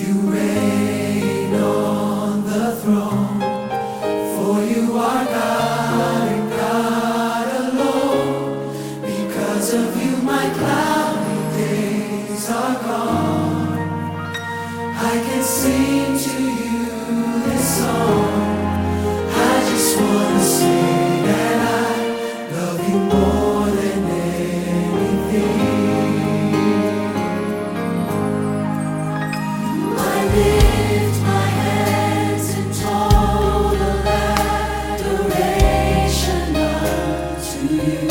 You reign on the throne, for you are God and God alone. Because of you my cloudy days are gone. I can sing to you this song. I just want to say that I love you more than anything. I lift my hands in total adoration unto you.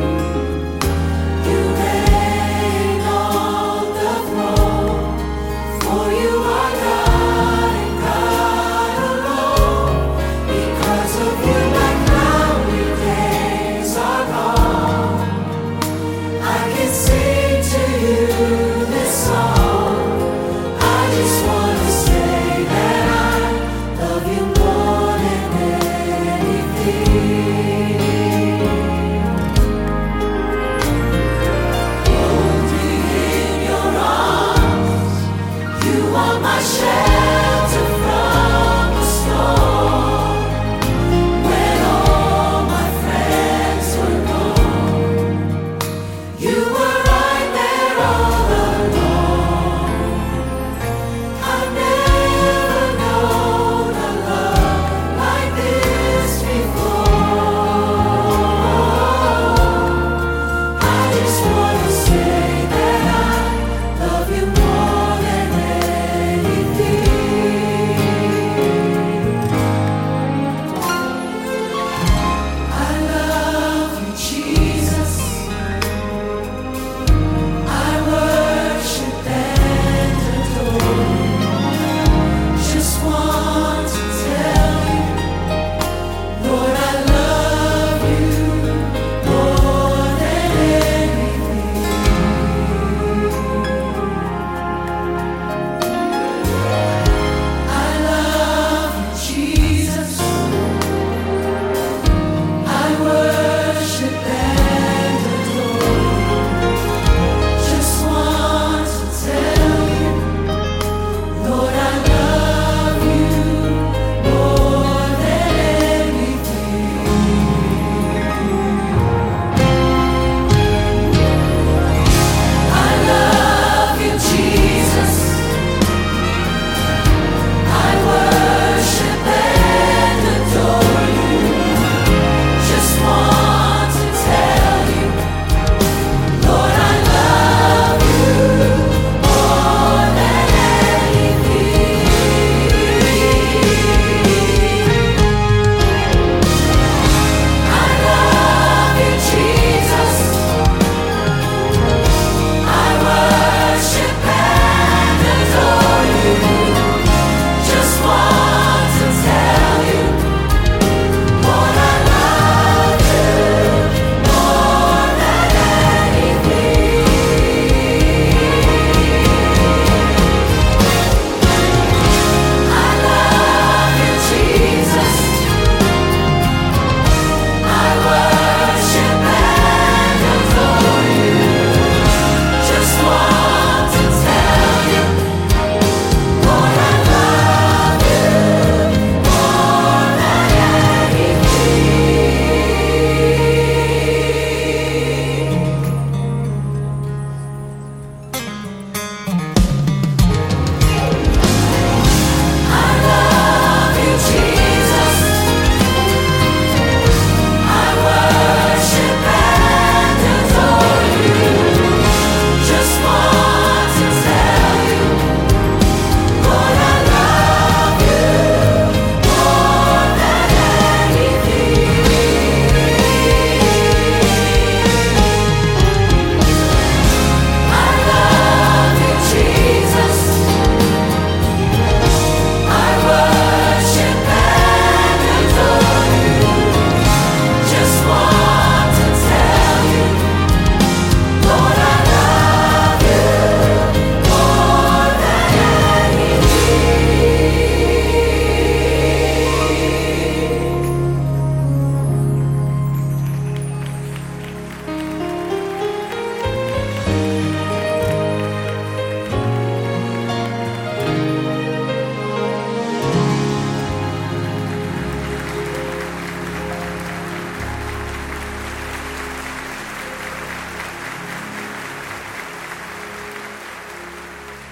You reign on the throne, for you are God and God alone. Because of you my cloudy days are gone. I can sing to you this song. I just want to say that I love you more than anything. Hold me in your arms. You are my shelter.